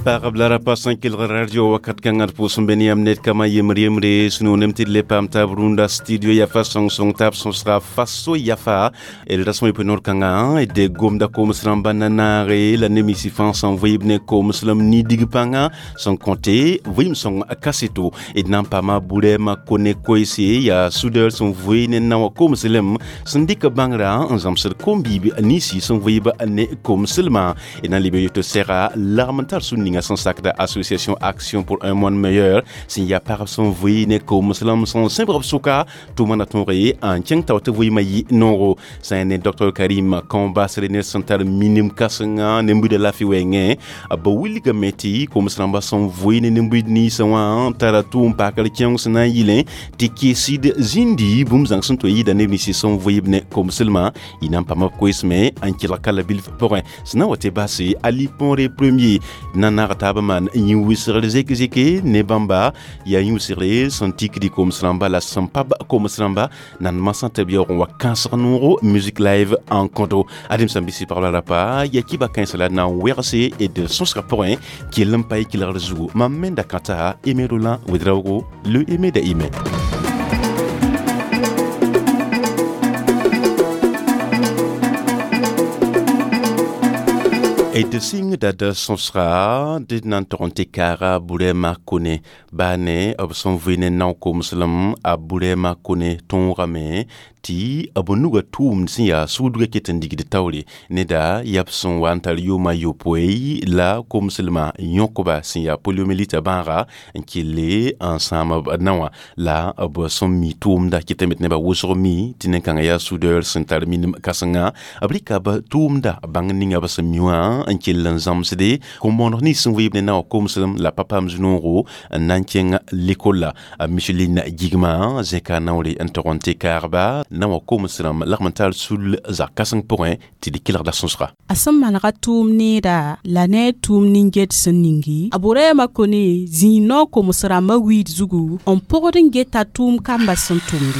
Parablara pasankil radio wakat kangar po sumbeni amnet kama yemre sunu nemti le pamta brunda studio yafa song tab sra faso yafa el rasmo ipenor kanga e de gomda ko musram bananare la nemisi fan sans vibne ko muslim ni digpanga sans compter vim song akaseto et nan pa ma boule ma kone ko ici ya soudeur son voine na ko muslim sindika bangra enjam ser kombi nisi son vibe ne ko muslima et nan libe yoto sera l'armental sunni son sacre d'association Action pour un monde meilleur s'il y a par son voyine comme musulman son simple souka tout monde a touré en tient tawte voy mayi noro c'est un docteur Karim combat serener santal minim kasanga nembu de la fiwenge ba wili gameti comme musulman son voyine nembu ni sawa taratu pakal tiang sna yile tiki sid zindi bum zang son toyi da nemni son voyine comme musulman il n'a pas ma koisme en kila kala bil pour sna wote basi ali pore premier nana tabaman wisre zeke ne bamba ya wisre santik di comme slamba la sampab comme slamba nan masante bior wa 15 euro musique live en kondo adim sambisi par la pa ya kiba 15 la na werse et de son rapport qui l'empay qui leur joue mamenda kata emerola widrago le aimé de email. Et de signe de son sera de nantoronte kara boulema kone bane ob son vene nan ko muslim a boulema kone ton rame ti abonuga tum siya sudre ketendigi de tawli neda yap son wantal yoma yopoi la ko muslima yokoba siya poliomyélite banra nkile ensemble nawa la ob son mi tum da ketemet neba wosromi tinenkanga ya soudeur sental minim kasanga ablika ba tum da bangninga ba semiwa nkile zamsede kombonor ni son wibne na ko muslim la papa mzunoro nankeng l'école Micheline Gigma zeka nawli entoronte karba nawa ko muslim l'armental sul za kasang point ti de kilar da sonsra asam manaka tum ni da la ne tum ninget seningi abore makoni zino ko muslim ma wid zugu on porodin geta tum kamba santumdi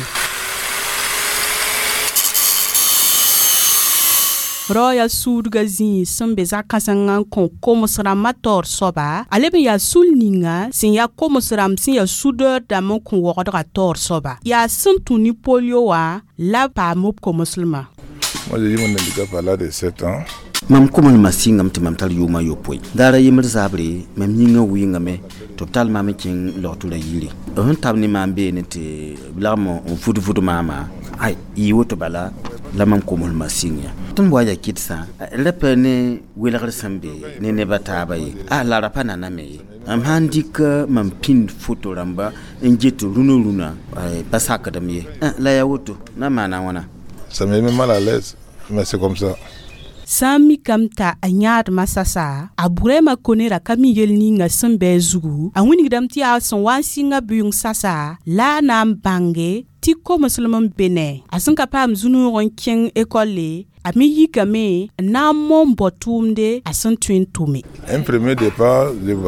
Roya sud gazi sembe za kasanga kon komosra mator soba alebe ya sulninga sin ya komosra sin ya soudeur da mon kon wodra tor soba ya sentuni polio wa la pa mop komoslima. Moi j'ai dit mon handicap à l'âge de 7 ans. Mam komol masingam timam tal yuma yopoi dara yimir zabri mam nyinga winga me total mam king lotula yili on tabni mambe ne te blamo on fudu mama ai yiwoto bala la mam komol masinga ton boya kitsa lepene wilagar sambe ne bataba yi la rapana na me am handika mam pin photo ramba enjeto runa pasaka da me la yawoto na mana wana ça me met mal à l'aise mais c'est comme ça. Sami kamta anyad masasa aburema konera kami yelninga sembe zugu awini damti a son wansinga buyung sasa la nam bange ti ko musliman bene asanka pam zunu ronken ekole ami yikame na mon botumde asan twin tumi un premier départ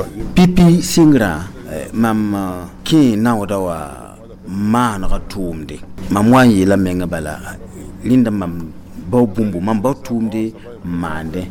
pipi singra mam ki nawdawa man ratumde mam wanyi la menga bala linda mam bumbu mam batumde mande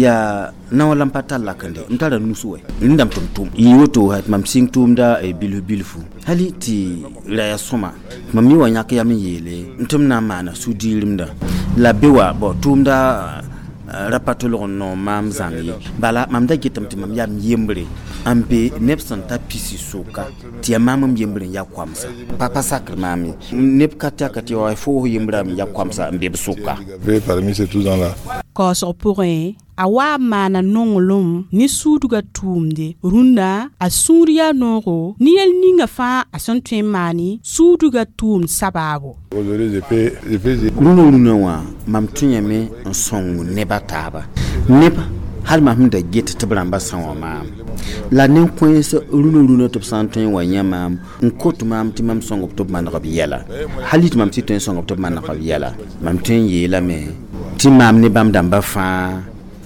ya nawala mpata lakande ntala nusuwe ndam tumtum yoto hat mam sing tumda e bilfu haliti la yasoma mam mi wanyaka ya miyele ntumna mana sudilimda la bewa bo tumda rapatolo no mam zangi bala mam da gitam timam ya yembre ampe nepson ta pisi soka ti mam yembre ya kwamsa papa sakre mami nep kati wa fo yembra ya kwamsa mbe soka parmi ces tous là ko so pourrait awa mana nongolum ni suduga tumde runda asuria noro ni el ninga fa asantwe mani suduga tum sababu aujourd'hui je fais runa wa mam tunyame nsongu nebataba neba hal ma hunda get tabramba sanwa ma la nen coince runa top santwe wa nyama nkotu mam timam songo top man rabiyala halit mam titwen songo top man rabiyala mam twen yela me timam ne bam damba fa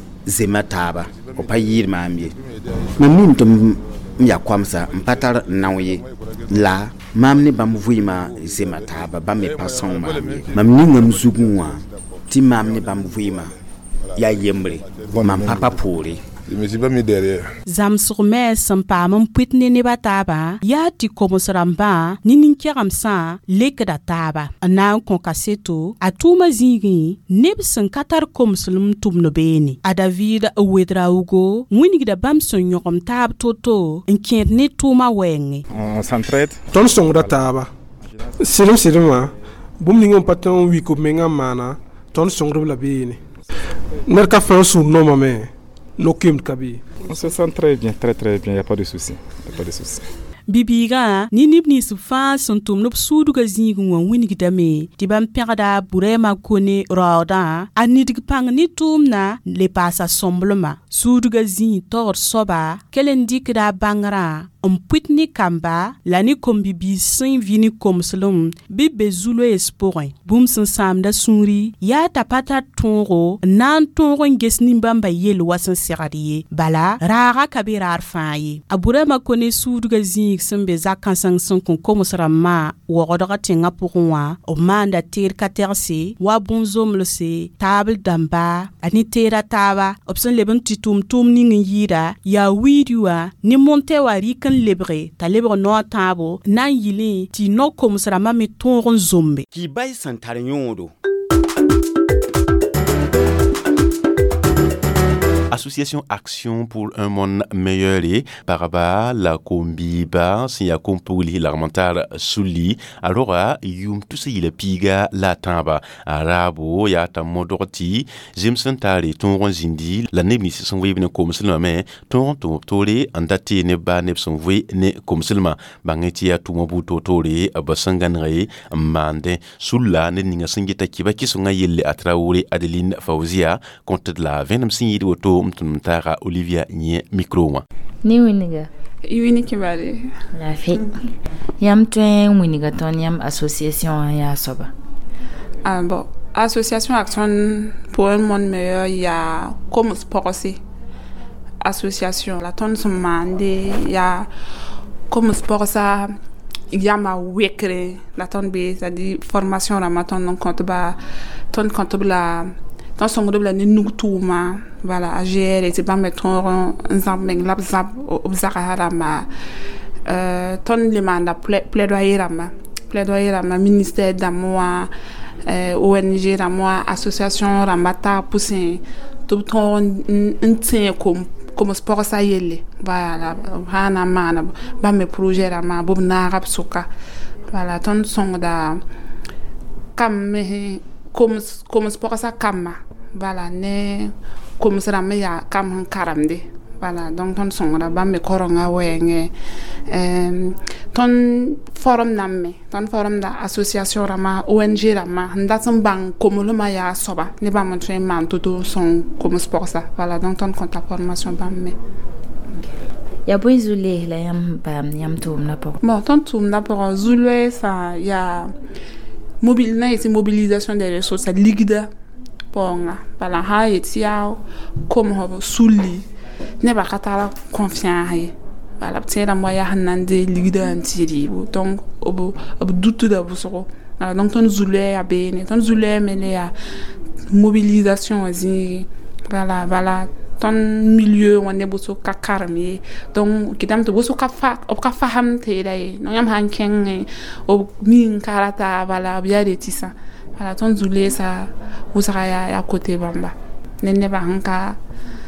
zemataba ko payir mamye mamim tum ya kwamsa mpatar nawye la mamne bam vuima zemataba bam pason mamni ngam zugunwa ti mamne bam vuima ya yembre mam papa pore Je me suis pas mis derrière. Zamsg me sẽn paam n pʋɩt ne nebã taaba yaa tɩ koms rãmbã ne nin-kɛgemsã lekda taaba n na n kõ kaseto a tʋʋmã zĩigẽ neb sẽn ka tar komslem tʋmd beene a David Wedraugo wĩnigda bãmb sẽn yõgem taab to-to n kẽed ne tʋʋmã wɛɛngẽ. On s'entraide. Tõnd sõngda taaba sɩdem-sɩdmã bũmb ning n pa tõe n wik b mengã n maana tõnd sõngdb la beene ned ka fãa n sũur nomame no-kemd ka bee. On se sent très bien, très très bien, il n'y a pas de souci. Bibiga ni nib nins fãa sẽn tʋmd b sʋʋdgã zĩigẽ wã wĩnigdame tɩ bãmb pẽgda Burema Kone raoodã a nidg pãng ne tʋʋmdã le paasa sõmblema sʋʋdgã zĩig togd soaba kell n dɩkda a bãngrã n pʋɩt ne kamba la ne kom-bi-biis sẽn vɩ ne komslem bɩ be zu-loees pʋgẽ bũmb sẽn sãamda sũuri yaa t'a pa tar tõogo n na n tõog n ges nin-bãmba yell wa sẽn segd ye bala raaga ka be raar fãa ye a Burema Kone sʋʋdgã zĩig sẽn be zak-kãseng sẽn kõn koms rãmbã waoodga tẽngã pʋgẽ wã b maanda teed ka-tɛgse wa bõn-zomlse taabl dãmba a ne teeda taaba b sẽn leb n tɩ tʋʋm ning n yɩɩda yaa wiidi wã ne monte wa rɩk n lebge t'a lebg nao tãabo na n yɩlẽ tɩ no-koms rãmbã me tõog n zombe tɩ bay sẽn tar yõodo. Association Action pour un monde meilleur et paraba la combiba si ya compuli l'armentar suli alors yum tout ce il piga la tamba arabo ya ta modorti Jameson tari ton zindi la nebni se son webne comme seulement mais ton tore andati ne ba ne son we ne comme seulement bangeti ya tout mobu tore abasanganre mande sulla ne ninga singita kiba kisonga yelle atraure Adeline Fauzia compte de la 20e signe de auto mtara Olivia nye micro wa ni winiga kibare la fi yam tuen winiga ton yam association ya soba bon association Action pour un monde meilleur ya comme sport aussi association la ton se mande ya comme sport ça ya ma wekre la ton be c'est-à-dire formation la maton non compte ba ton compte la dans son groupe la nugtuma voilà à gérer c'est pas mettre un zambeng lapzap obzara ma ton le mandat plaidoyer ma ministère d'amour ONG moi association ramata poussin tout ton un comme sport ça yelle voilà hana mana ba mes projets rama bob na rap soka voilà ton son da comme sport ça kama voilà ne comme ça me ya kam karamde voilà donc ton son da ba me koronga wenge ton forum da association rama ONG rama ndatsam bang comme le maya soba ne ba mon train man tout son comme sport ça voilà donc ton compte formation ba me ya boy zule la yam tum na por bon ton tum na por zule ça ya mobilisation des ressources liquide ponga bala ha yetia comme ho suli ne ba katala confiance bala tsera moya hanande liquide antiri donc obo dutu da busoro donc ton zule abene ton zule mele ya mobilisation azi bala ton milieu on est bosso kakarmi donc kidam to bosso ka faham te dai no yam hanken o min karata bala biade tisa bala ton zule sa usara ya côté bamba nenne ba hanka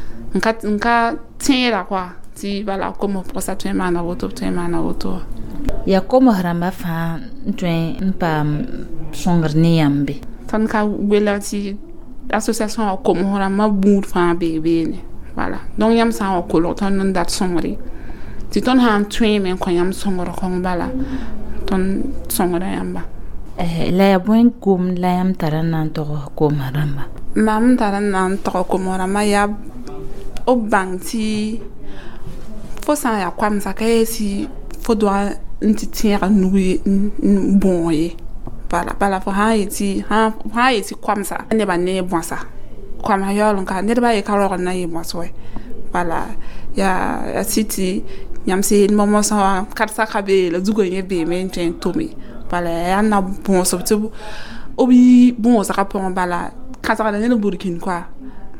tira quoi si bala comme pour ça tu mana auto ya como haramba fa tuen pa songarni yambe ton ka welati association comme haramba bout fa bébé ne voilà donc yam sa ko lo ton dat songri si ton han tuen men ko yam songro ko bala ton songra yamba la ya buen kum la yam taranan to ko haramba mam taranan to ko haramba ya o bangti fo sa ya kwam sa kay si fo doit ntitiera noué bon ye bala fo ha yeti kwam sa ne ba ne bon sa kwam ha yolon ka ne ba ye ka ro na ye bon so bala ya city nyam se momo sa karsa ka be la zugo ye be men ten tomi bala ya na bon so tu obi bon sa ka pon bala ka sa ne burkin quoi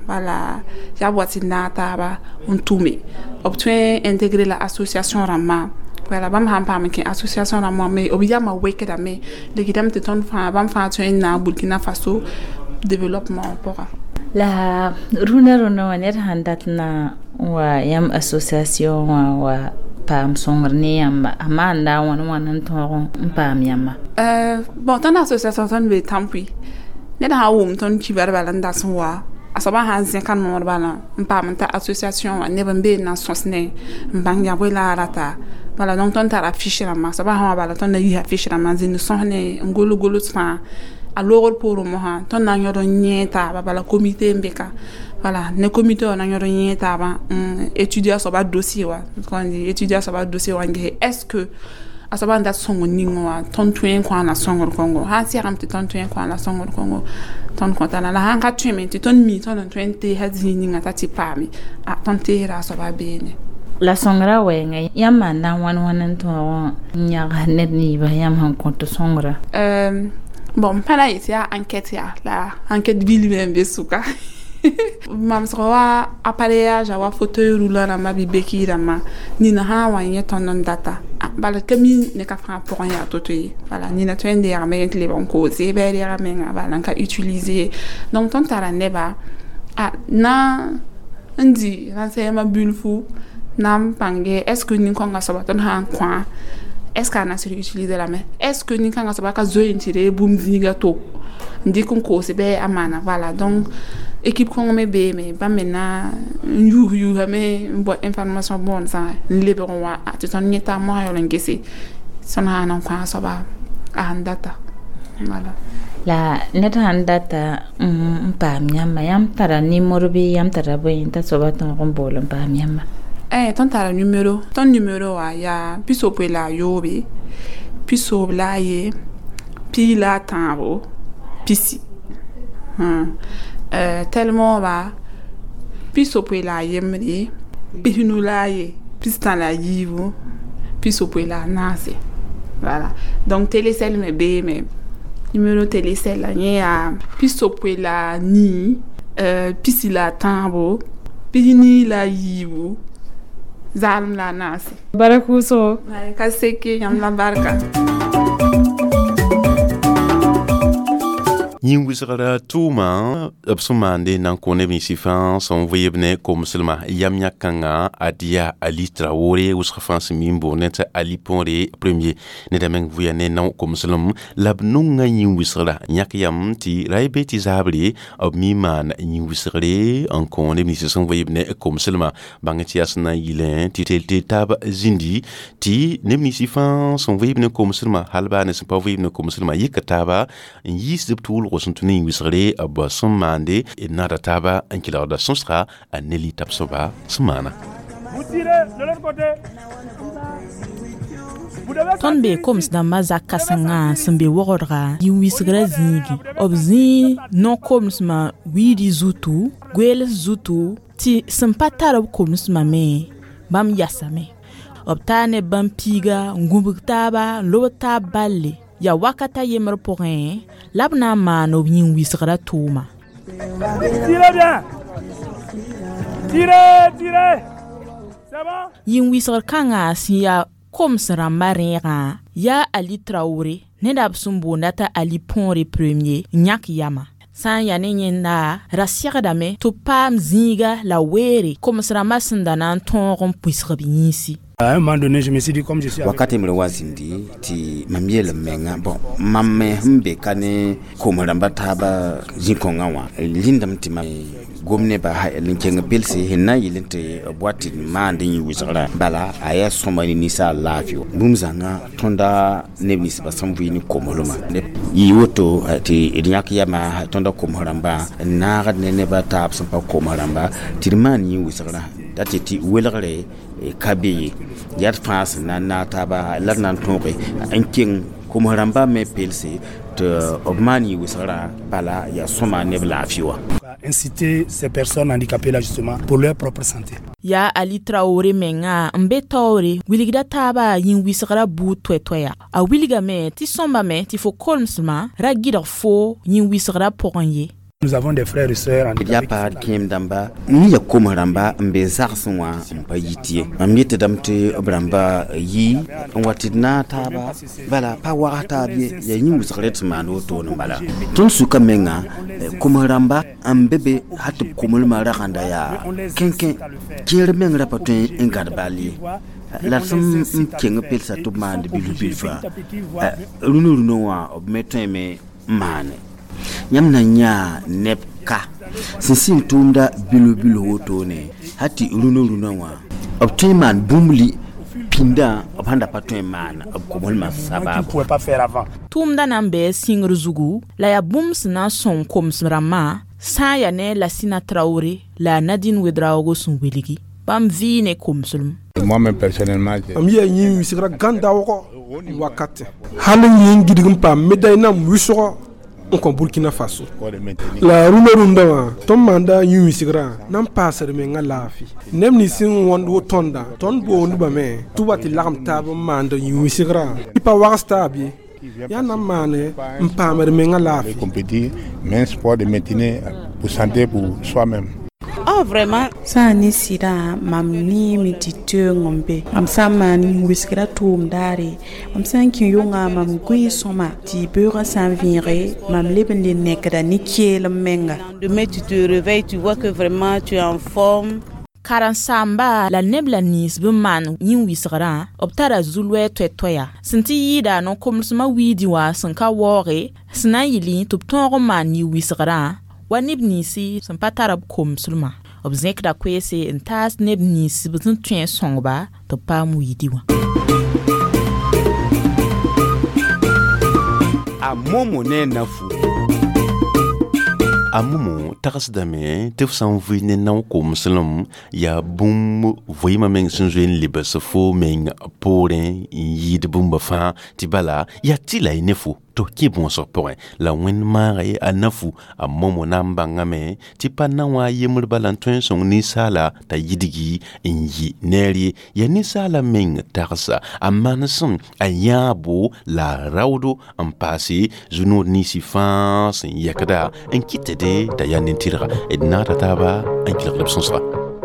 voilà ya boati nata ba on tume obtient intégrer la association rama voilà bam ham pam ki association rama mais obiya ma weke da mais le gidam te ton fa bam fa tu na Burkina Faso développement pour la runa wanet handat na wa yam association wa pam songrni yam amanda wan ton pam yama bon ton association ton be tampui ne da wum ton ki verbal nda sonwa asaba han zin kan mo bala pam ta association wa ne bambe na sosne mbanga wela rata voilà donc ton ta affiche la ma asaba han bala ton na yi affiche la ma zin sonne ngolo golo tsa alors pour moi ton na nyoro nyeta bala comité mbeka voilà ne comité on a nyoro nyeta ba étudier sur ba dossier wa quand on dit étudier sur ba dossier wa ngi est-ce que asaba nda songo ningo wa ton tuen kwa na songo Congo ha si ramte ton tuen kwa na songo Congo ton konta na la hanga tume ti ton mi ton 20 hazi ninga tati pami a ton te ra so ba bene la songra wenga yamma na wan to nyaga net ni ba yam han konto songra bon pana ici à enquête la enquête ville même besuka mam srowa appareillage wa fauteuil roulant na ma bibeki rama ni na ha wa nye ton data bala kami ne ka fa pour ya totoyi voilà ni na twende ya mais les bon cause be ya mais bala ka utiliser donc ton tara neba na ndi renseignement ma bulfu nam pange est-ce que ni konga sabaton ha kwa est-ce qu'on a su utiliser la main est-ce que ni kanga sabaka zo intire boom zinga to ndi konko se be amana voilà donc équipe qu'on me be mais ba mena yu me bo information bonne ça libéron wa ton nyeta mo yo ngesi sona na kwa saba data voilà la neta handata pa myama yam tara ni morbi yam tara bo inta soba ton rombolo pa myama ton tara ton numéro wa ya piso pe la yobe piso la ye pi la tambo pisi tellement ba piso pe la yemri pinu la ye pistan la yivu piso pe la nase voilà donc télécell me be me numéro télécell la ya piso pe la ni pisi la tambo pini la yivu zalm la nasi barakuso ka seke yam la barka Wisra Touma, Absumande, Nankone Missifan, son voyebne comme seulement Yamia Kanga, Adia Ali Traoré, Ousrafans Mimbo, Net Ali Ponre, premier, Nedameng Vuyane, non comme seulement, Labnunga Wisra, Nyakyam, Ti, Raibeti Zabri, of Miman, Wisre, Ankone Missison voyebne comme seulement, Bangetias Naïlen, Titel Tab Zindi, Ti, Nemissifan, son voyebne comme seulement, Halba ne sont pas voyebne comme seulement, Yekataba, Yis de Toul, Rosuntuni Wisre, Abasson Mande, et Narataba, un kilo de Sonstra, à Nelly Tapsoba, Sumana. Vous tirez de l'autre côté. Ton be comes da maza kasanga sembe wogora yi wisgra zingi obzi no comes ma widi zutu gwel zutu ti sempatara comes ma me bam yasame obtane bam piga ngubuktaba lobta balle ya wakata yemer porin labna ma no yin wisgra tuma Tirez bien. Tirez. C'est bon? Yin wisgra kanga siya comme Rambarera, ya Ali Traoré, Nedab Sumbonata Ali Ponre premier, Nyak Yama. San Yanenda, Rassier Dame, Topam Zinga, la Were, comme Ramasandana, ton puisrebinisi. À un moment donné, je me suis dit, comme je suis wakati mlewazindi ti mamiele menga bon mamme mbe kane komramba taba jinkonga wa linda mtima gomne ba ha linkenga belsi hinna yilinte boati mande yi wisara bala aya somani ni sa lafio bumzanga tonda nebnis basambu ni komoloma yi woto ti idyak yama tonda komramba na ne ba tab sampa komramba tirmani yi wisara dati ti welare kabi yat fas na taba larnan tonke anking komramba me pelsi te obmani wisara bala ya soma ne lafiwa inciter ces personnes handicapées là justement pour leur propre santé. Ya Ali Traoré menga mbetore wiligda taba yin wisara bu twetoya a wiliga me ti somba me ti fo kolmsma ragida fo yin wisara poronye Nous avons des frères et sœurs Il y a pas kim damba ni ya kuma ramba mbe zarswa mpa yitie amite damte obramba yi watina taba bala pa wata bi ya yi musakret mano to no bala tun suka menga kuma ramba ambebe hatu kumul mara kanda ya kenken kire menga patun engad bali la sam kenga pelsa to mande bilu fa runo wa obmeteme mane nyamna nya nepka sinsin tunda bilu woto ne hati runo wa obtiman bumli pinda obhanda patwe man obkomol masaba pouvait pas faire avant. Tumda nambe singr zugu la ya bums na son koms rama sa ya ne la Sina Traoré la Nadine Ouedraogo sun weligi bam vi ne komsulum. Moi-même personnellement, am ya yin sigra ganda woko wakati halin yin gidigum pa medaina muso on Burkina Faso la rumorunda wa tom manda yin sigra nam passer me ngalafi nemni sin won wo tonda ton bo nduba me tubati lam tab manda yin sigra ipa wasta bi ya nam mane mpamer me ngalafi compétir, mais un sport de maintenir pour santé pour soi-même. Oh vraiment ça ni sida mam ni mi titeu ngombe am sama ni wiskira tum dare am sanki yonga mam gui soma ti beura s'envirer mam leben de nekda ni kiel menga demain tu te réveilles tu vois que vraiment tu es en forme. Karansamba la nebla nis buman yin wisgra optara zulwe twetoya sinti yida no komsma widi wa sanka wore sna yili tupton man yi wisgra wanib nisi sampatarab komsulma obzek da kwese ntas neb nisi butun twen songba to pamu yidiwa a momo ne nafu amumu tagasdame tefsan vine nan ko muslim ya bum voyima men sunjoin libesfo men poren yid bumba fa tibala ya tila inefu to ki bon so point la wen mare anafu a momo nambanga me tipa na wa yemur balantun son ni sala ta yidigi inyi neri ya ni sala men tarsa amanasum ayabo la raudo en passé juno ni si fa sin yakada en kitede da yanin tira edna taba en kilab sonsra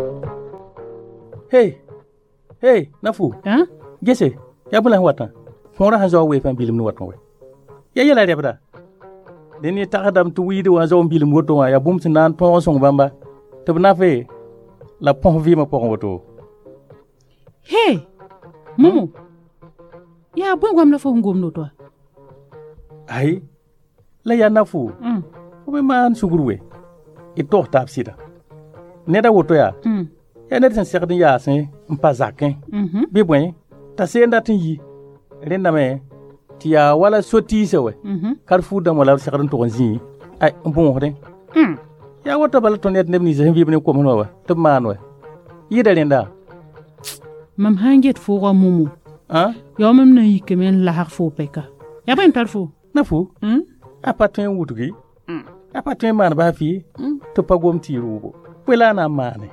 hey nafu hein gese ya bulan watan fora hazo we fan bilim ni watan we ya yela rebda deni takadam tu widi wa zo bilim woto wa ya bumsi nan pon song bamba tabna fe la pon vi ma pon woto hey mumu ya bon gwam la fo ngom no to ai la ya nafu ko be man sugurwe ito tapsida neda woto ya ya net sen sekdin ya sen mpa zakin be bwen ta senda tin yi renda me tia wala soti sewe karfu da wala sekdin to gonzi ay bon hode ya woto bal to net nebni ze bi bne ko mon wa to man wa yi da renda mam hanget fo wa mumu yo mam na yikemen la har fo peka ya ben tarfu nafu apatwen wutugi apatwen man ba fi to pagom tirugo pela na mane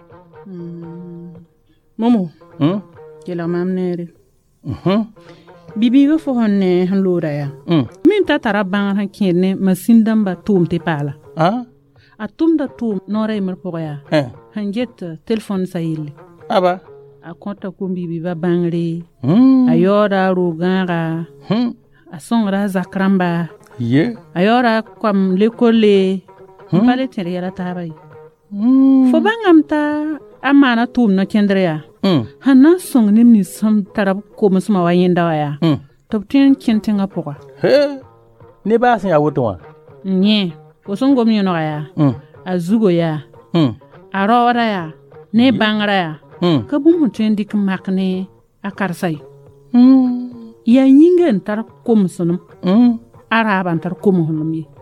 mumu kila mam nere bibi go fo honne han lura ya min ta tara ban han kene masin damba tum te pala a tum da tum nore mer po ya han jet telephone sayil aba a konta ko bibi ba bangre a yora rugara a songra zakramba ye ayora kwam lekole pale tere yara tabai fo bangam ta amana tum no kendreya hana song nimni sam tarab ko musma wayenda waya top tin kentenga poka he ne ba san ya woto wa nye ko songo mi no ya azugo ya arora ya ne bangra ya ka bum tin dik makne akarsai ya nyingen tar ko musnum araban tar ko mohulum yi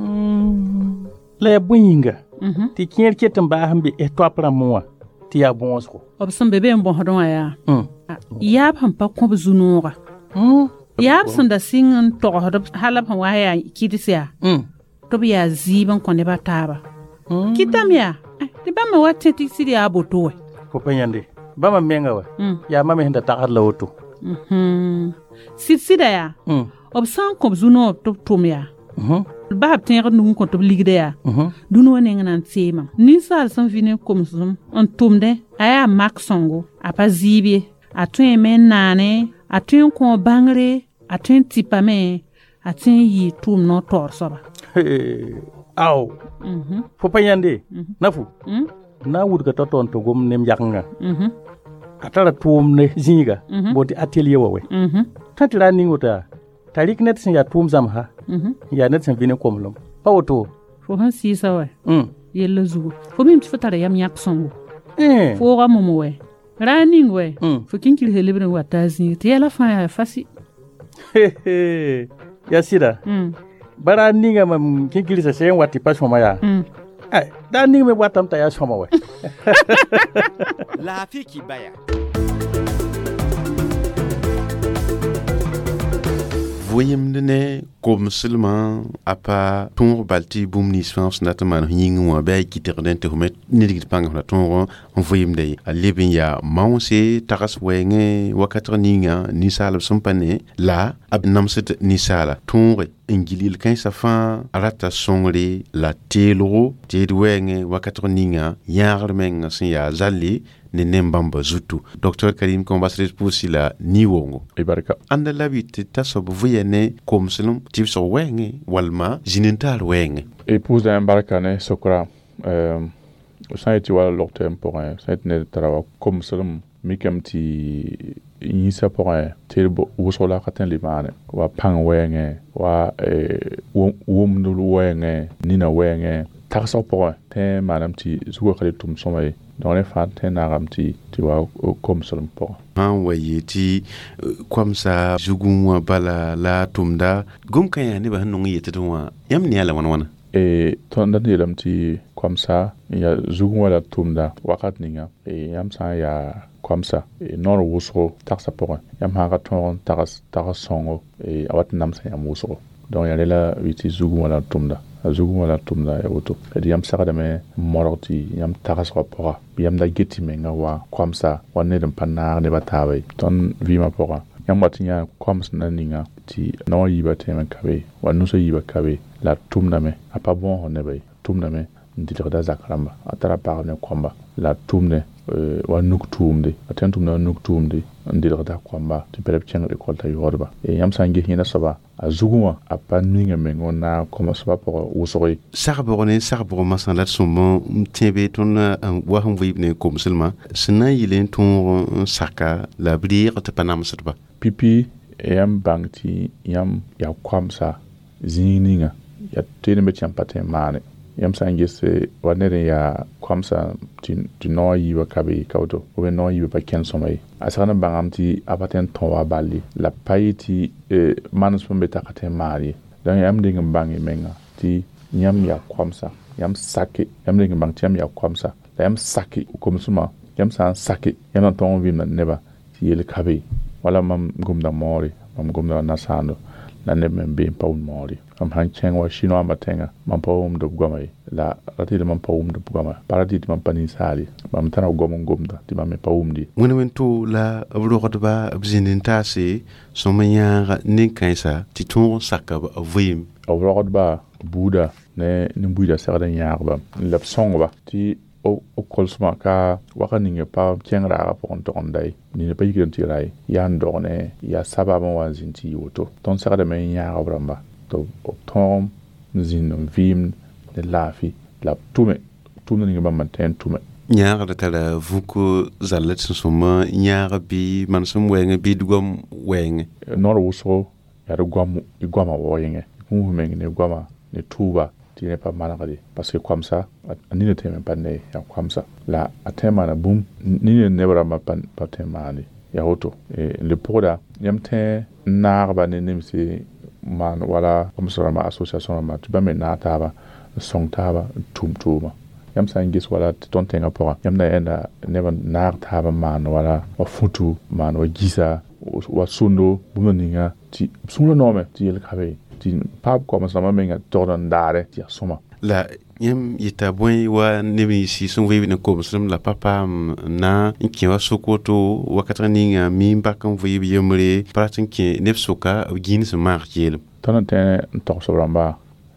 le bunyinga ti kier ketan ba hambe e to apra moa ti ya bonsko obsan bebe mbon hodon ya yab ham pa ko zunura yab sanda singen to hodo halab ha waya kidisia to biya ziban ko ne bataba kitam ya ti ba ma watte ti sidi aboto we ko penyande ba ma menga wa ya mama hinda takar lawto sida ya obsan ko zuno to tum ya ba tẽeg nung ko tɩ b ligda yaa dũni wã neng na n teemam ninsaal sẽn vɩ ne komsem n tʋmdẽ a yaa mak sõngo a pa zɩɩb ye a tõe me n naane a tõe n kõ bãngre a tõe n tɩpame a tõe n yɩ tʋʋm no-taoor soaba ao fo pa yãnde nafu na wudga ta tõn tɩ gom nem yagẽnga a tara tʋʋm ne zĩiga bo tɩ atelier wa we tã tɩ ra ning woto t'a rɩk ned sẽn yaa tʋʋm zãmsa n yaa ned sẽn vɩ ne komlem pa woto fo sẽn sɩɩsa wa yella zugu fo mim tɩ fo tara yam yãk sõngo fooga momo wɛ raa ning wɛ fo kĩnkirse lebr n wa taa zĩig tɩ yɛla fãa yaa fasi ya sɩda ba raa ninga mam kĩnkirsa sẽn n wa tɩ pa sõma yaa daa ning me watame t'a yaa sõma wɛ laafɩ kɩ baya voyemd ne komslmã a pa tõog bal tɩ bũmb nins fãa sẽn dat n maan yĩng wã bɩ a kɩtgdẽ tɩ fo me nedgd pãng fo la tõog n voyemda ye a leb n yaa maoonse tags wɛɛngẽ wakatg ninga ninsaalb sẽn pa ne la a namsd ninsaala tõoge n gilil kãensã fãa a rata sõngre la teelgo tɩ d wɛɛngẽ wakatg ninga yãagr meng sẽn yaa zalle ne nembãmba zutu Dr. Karim Kombasret pʋʋsy la ni-wongo ibarka ãnda la bɩ tɩ ta soab vɩa ne komslem tɩ b sg wɛɛngẽ walma zĩn n taar wɛɛngẽ y pʋʋsda n barka ne sokra sã n yetɩ wala log-tɛɛm pʋgẽ sã n yetɩ ned tara wa komslem mikame tɩ yĩnsã pʋgẽ tɩ wʋsg la ka tẽ le maane wa pãng wɛɛngẽ wa wʋmd wɛɛngẽ nina wɛɛngẽ tagsg pʋgẽ tẽ maanam tɩ zugã ka le tʋm sõma ye donc ne fãa tẽ naagame tɩ wa komslem pʋgẽ sãn wa yee tɩ koamsa zugẽ wã bala la tʋmda gom ka yaa nebã sẽn nong n yetd wã yãmb ne a la wãn-wãna tõnd d yeelame tɩ koamsa n yaa zugẽ wã la tʋmda wakat ninga yãmb sã n yaa koamsa noor wʋsgo tagsã pʋgẽ yãmb sã n ka tõog n tags sõngo a wat n namsã yãmb wʋsgo donc yaa rela bɩ tɩ zugẽ wã la tʋmda a zugẽ wã la tʋmda ya woto d yãmb segdame n modg tɩ yãmb tagsgã pʋga yãmb da get tɩ menga wa koamsa wa ned n pa naag nebã taaba ye tõnd vɩɩmã pʋgã yãmb wa tɩ yã koams na ninga tɩ naoã yiibã tẽeme n ka be wa nusã yiibã ka be la tʋmdame a pa bõosg nebã ye tʋmdame n dɩlgda zak rãmba a tara pagb ne kõmba la tʋmde wa nug tʋʋmde a tõe n tʋmda wa nug tʋʋmde n dɩlgda kõmba tɩ pɛrb kẽng école t'a yõodba yãmb sã n ges yẽna soaba a zugẽ wã a pa ninga meng n na kõmsba pʋgẽ wʋsg ye sagbg ne sagbg masã la d sõmb n tẽebe tõnd wa sẽn vɩɩb ne komslmã sẽn na n yɩl n tõog n saka la b reeg tɩ pa namsdba pipi yãmb bãng tɩ yãmb yaa koamsa zĩig ninga yaa tõe me tɩ yãmb pa tõe n maane yãmb sã n ges wa ned n yaa koamsa tɩ naoã yiibã ka be ka woto b naoã yiibã pa kẽn sõma ye a segd n bãngame tɩ a pa tõe n tõ wa bal ye la pa ye tɩ manes pʋ n be t'a ka tõe n maan ye donc yãmb deng n bãng ye menga tɩ yãmb yaa koamsa yãmb sake yãmb deng n bãng tɩ yãmb yaa koamsa la yãmb sake komsmã yãmb sã n sake yãmb na tõog n vɩɩmda nebã tɩ yel ka be wala mam gomda moore mam gomda nasãando la neb me n be n pa wʋm moore mam sãn kẽng wa chinoismbã tẽngã mam pa wʋmd b goamã ye la ra tɩ mam pa wʋmd b goamã pa ra tɩ tɩ mam pa ninsaal ye mam tara gom n gomda tɩ mam me pa wʋmd ye wẽn wẽn-to la b rogdba b zĩnd n taase sõm n yãaga nin-kãensã tɩ tõog n saka b vɩɩm b rogdba buuda ne nin-buiidã segd n yãagba la b sõngba tɩ o kolsma ka waka ninge pa kẽng raagã pʋgẽ togenda ye nina pa yikd n tɩ ra ye yaa n dog ne yaa sabab n wa n zĩnd tɩ yɩ woto tõnd segdame n yãagb rãmba tɩ b tõog n zĩnd n vɩɩmd ne laafɩ la b tʋmda ninge bãmb n tõe n tʋme yãagd tara vũk zall d sẽn sõma yãag bɩ man sẽn wɛɛngẽ bɩ d goam wɛɛngẽ noor wʋsgo yaa d goamã waoog yẽngẽ fũus meng ne goamã ne tʋʋba tɩ ne pa manegde parce que koamsa a nina tẽeme pa ne yaa koamsa la a tõe n maana bũmb nina neb rãmbã pa tõe n maande yaa woto le pʋgda yãmb tõe n naagba ne nemse maan wala koms rãmbã association rãmbã tɩ bãmb me naag taaba n sõng taaba n tʋm tʋʋma yãmb sã n ges wala tɩ tõnd tẽngã pʋgã yãmb na yẽnda neb n naag taaba n maan wala wa fũtu maan wa gisa wa sũndo bũmba ninga tɩ b sũurã noome tɩ yel ka be tɩ paab koams rãmbã menga togd n daare tɩ yaa sõma la yãmb yeta bõe wa neb yĩsi sẽn vɩɩb ne komsdem la pa paam na n kẽ wa sok woto wakatg ninga mi n bak n vɩɩb yembre pa rat n kẽ neb soka b gĩins n maag keelem tõnd n tõe n togs b rãmba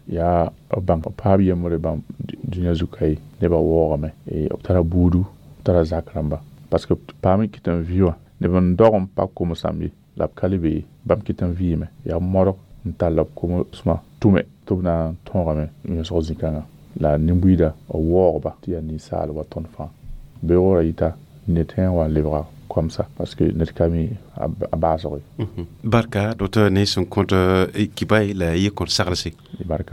ya bang pabi yamore bang dunya zukai ne ba wogame e optara budu tara zakramba parce que parmi qui t'en vieux ne ban dorom pas comme samedi la kalibe bam qui t'en vie me ya moro ntalab comme sma tume tobna tongame une chose zikanga la nimbuida o worba tia ni sal wa ton fa beora ita netin wa levra comme ça parce que net kami a basori barka docteur ne son compte qui bail la y compte sarlesi barka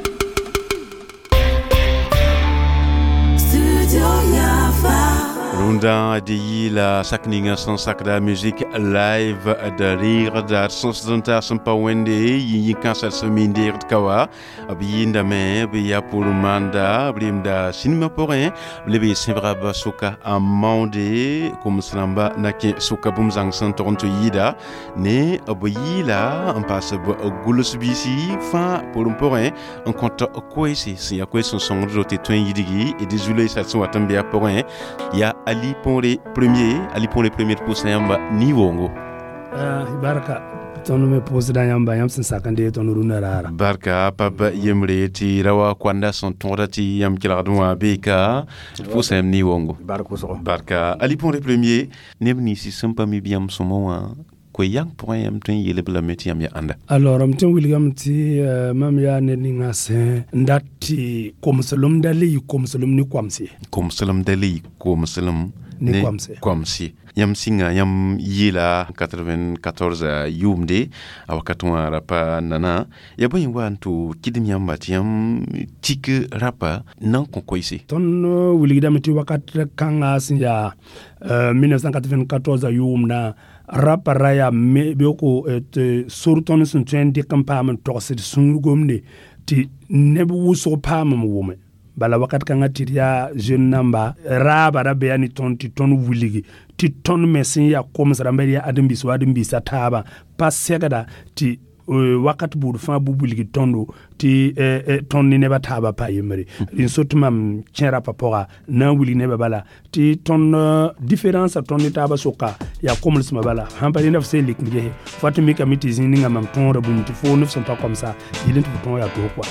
Runda di la sakninga son sakda musique live de rire da sons donta son pa wende yi kansel so mindir kawa abinda me bi ya pour manda blimda cinema porin blebi sembra basuka amande comme slamba nake suka bumzang son toronto yida ne abayila en passe gulus bisi fa pour porin en compte koisi si ya koisi son roté twin yidigi et désolé ça son atambia porin ya Ali Ponre premier pour Sayamba Niwongo. Barka tonu me pose da yamba yam sin sakande tonu runa rara. Barka papa yemre ti rawa kwanda son tonrati yam kiladwa beka pour Sayam Niwongo. Barka Ali Ponre premier nebni si sampa mi biam somo ko yang point yam tin yele bla meti yam ya anda. Alors amtin William ti mam ya ne ninga se ndati ko musulum dali ko musulum ni kwamsi. Ko musulum dali ko musulum ni kwamsi. Yam singa yam yila 94 yumde awakatwa rapa nana ya boy wantu kidim yam batiam tik rapa nan konkoisi. Ton William ti wakat kanga sinya 1994 yumna rapa raya me beko et surton sun twendi kampam toxid sungomne ti nebu wuso pam wume bala wakat kanga tiria jeune namba raba rabe yani ton ti ton wuligi ti ton mesin ya komsara mbeli ya adimbisa taba pas segada ti wakat buru fa bubuligi tondo ti ton ni neba taba pa yemri in sotumam chera papora na wuli neba bala ti ton différence ton ni taba soka ya komlis mabala hambali na fse lik ngehe fatumi kamiti zininga mam ton rabum ti fo ne sont pas comme ça il est ton ya to quoi.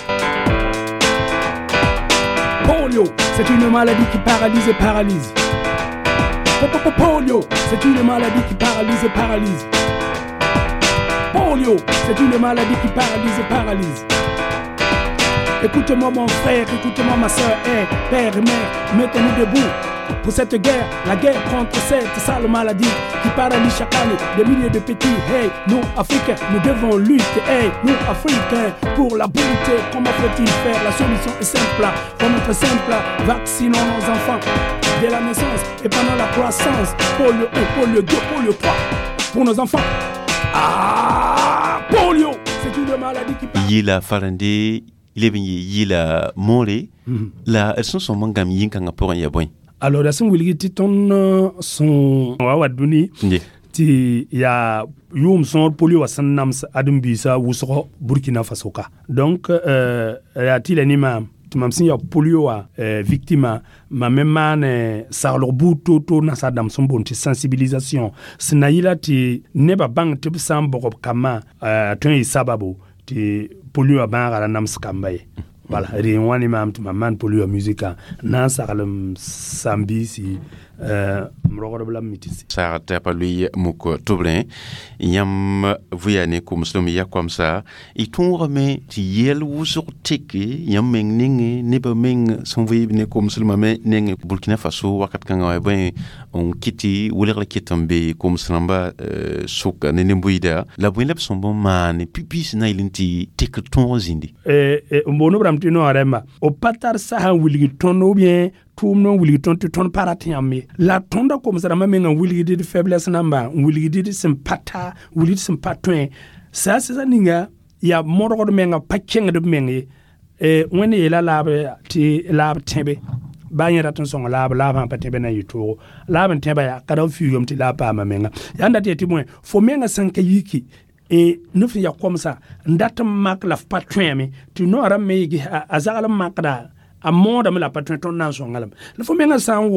Polio, c'est une maladie qui paralyse et paralyse. Polio, c'est une maladie qui paralyse et paralyse. Polio, c'est une maladie qui paralyse et paralyse. Écoute-moi mon frère, écoute-moi ma soeur, père et mère, mettez-nous debout pour cette guerre, la guerre contre cette sale maladie qui paralyse chaque année des milliers de petits. Hey, nous Africains, nous devons lutter. Hey, nous Africains, pour la beauté, comment faut-il faire? La solution est simple, comme être simple, vaccinons nos enfants dès la naissance et pendant la croissance. Polio 1, polio 2, polio 3 pour nos enfants. Ah, polio, c'est une maladie qui paralyse. Yila farandi, yila more, la elles sont mangam yinkanga pour un yaboin. Alors, la son wilgiti ton son wawaduni ti ya yum son polio wasan nams adumbisa wusro Burkina Faso ka. Donc ya ti l'anima mam sin ya polio wa victime ma memane sarlo buto to na sadam son bon ti sensibilisation sinayila ti neba bang ti sambo kama ton sababu ti polio abanga nams kambaye. Voilà, riwani mam man polio musica nan sakalum sambi si mrogorobla mitisi ça tapa lui muko toblin yam vuyane ko muslim ya comme ça il tourme ti yel wusur tiki yam mengning ne ba meng son vuy ne ko muslim me neng Burkina Faso wakat kan wa ben on kiti wuler kitambe ko muslim ba soka ne nembuida la buin lep son bon man pipis na ilinti tek ton zindi mbono bramtino arema o patar sa wulgi tono bien tout non wuli ton paratiamé la tonda comme ça ma menga wuli de faiblesse namba wuli de sympata wuli sympatouin ça c'est ça ninga ya moro de menga pakenga de menga woni la ti lab tembe banya raton son lab pa tembe na yito lab tembe ya kada fuyum ti lab pa ma menga yanda ti mo fo menga sanka yiki et nous ya comme ça ndata mak la patouin mi tu no aram me azala makda a moda me la patron ton nan son ngalam le fo menga san wa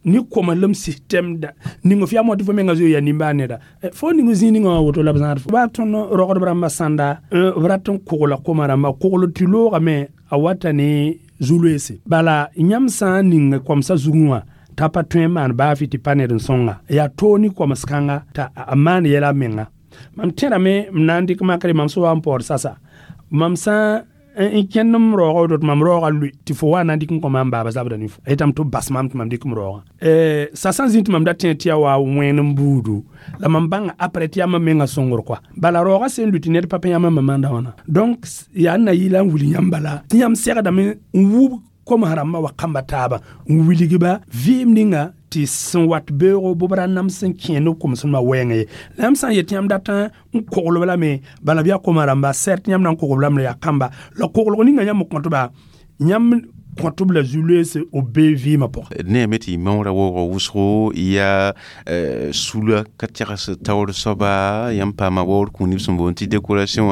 ni koma lem system da ni ngo fiamo to menga zo ya nimbane da fo ni ngo zini ngo woto la bazar ba ton rogo bramba sanda vraton kola komara ma kolo tilo game awata ni zulwese bala nyamsa ni komsa zungwa tapa tweman ba fiti panerin songa ya toni komskanga ta amani yela menga mam tena me mnandi kuma kare mam so ampor sasa mam sa in kennum rogo dot mam rogo lui ti fo wana dik ko mam baba zabda ni etam to bas mam dik rogo sasa zint mam datin tia wa wenum budu la mam banga après tia mam menga songor kwa bala rogo sen lutiner papa yama mamanda wana donc ya na yilan wuli nyambala tiam sera da me wu comme harama wa kamba taba wiligiba vimninga ti sun wat bero bobra nam sen kieno comme sun ma wenge lam san yetiam data ko lo la me bala bia ko maramba certes nyam nan ko lam ya kamba lo ko lo ninga nyam ko to ba nyam Quantable Zulus au BV ma por. Nemeti maura wo usro ya sula katiras taur soba yampa ma wor kunib sombonti décoration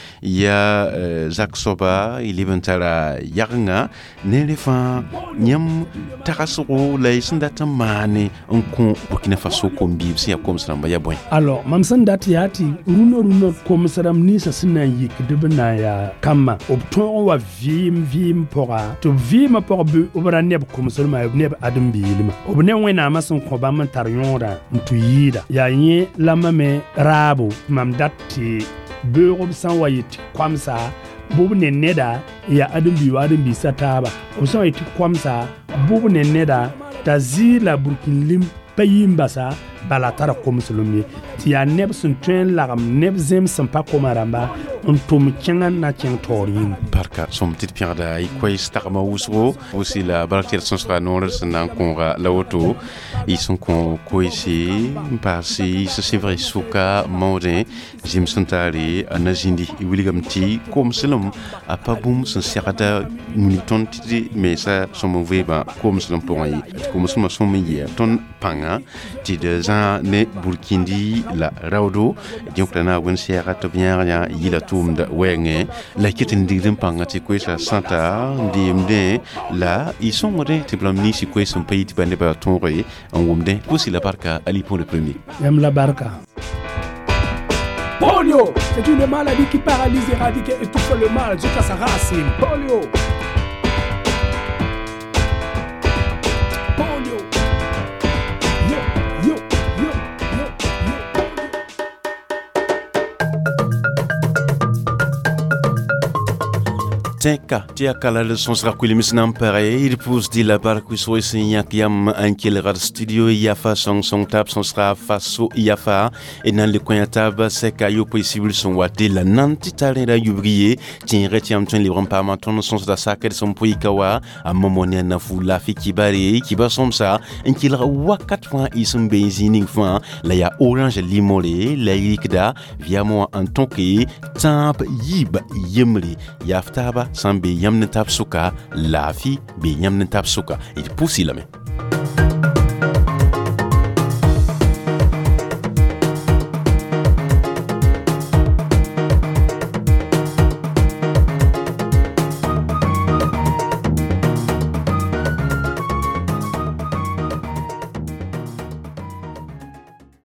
ya Zak soba il eventara yarnga nelefa nyam tarasro la isindata mane on kon Burkina Faso kombi si ya kom samba ya boy. Alors mam sandati yati runo kom saram ni sa sinayi kidibna ya kama obton wa vim pora to ma por bu obra neb kom solma neb adam bilima obne wena mason ko ba man tar yonda ntuyida ya yin lama me rabo mam datti bu ob san wayiti kwamsa bubu ne neda ya adam bi sataba ob san wayiti kwamsa bubu ne neda tazila burkinlim payimbasa bala tara kom solmi ti ya neb sun tren lagam neb zem san pa komaramba on tom kengan na ken torin barka som tit piada i kwai stagma usro aussi la barka son sera non san konga la auto ils sont koisi passi c'est vrai suka mode jim santari anazindi wiligam comme selom a pas boum son serata militant mais ça son mauvais ba comme selom pour ai comme selom son meilleur ton panga ti de ne Burkindi la raudo donc na wen serata bien ya yila da wenge la kitin digdim pangati kwesa santa ndimde la ils sont modés te blamni si kwesa pays ti bande ba tonre en wumde aussi la barka ali pour le premier yam la barka. Polio, c'est une maladie qui paralyse, éradique et étouffe le mal jusqu'à sa racine. Polio. Tia kala le son sera kuli misnam pare il pousse di la barque so esinya kiam ankel rad studio yafa son tap son sera faso yafa et dans le coin tab c'est kayo possible son wate la nanti tare da yubrier tien retiam ton libre pas maton son da sakel son poikawa a momone na fula fi kibari kiba som sa ankel wakat fois isum benzini fois la ya orange limolé la yikda via moi en tonke tamp yib yemli yaftaba sambe yamne tap suka lafi be yamne tap suka it pusi lame